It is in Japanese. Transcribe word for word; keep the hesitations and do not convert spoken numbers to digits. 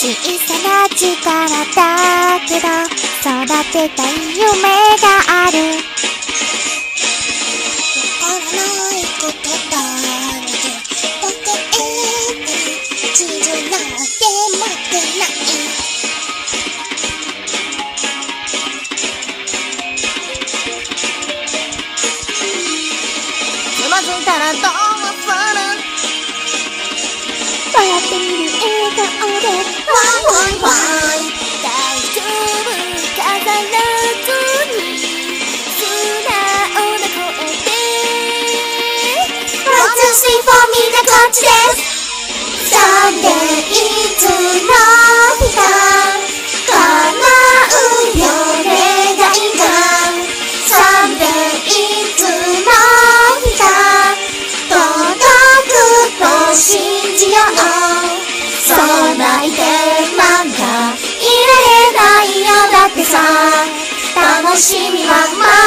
小さな力だけど育てたい夢がある。わからないことだらけポケットに地図なんて持ってない。 つまずいたらどうする？ 笑ってみる笑顔でワンワンワン。 大丈夫飾らずに素直な声でワンツースリーフォーみんなこっちです。Somedayいつの日か叶うよ願いが Somedayいつの日か届くと信じよう。そう泣いてなんかいられないよだってさ楽しみは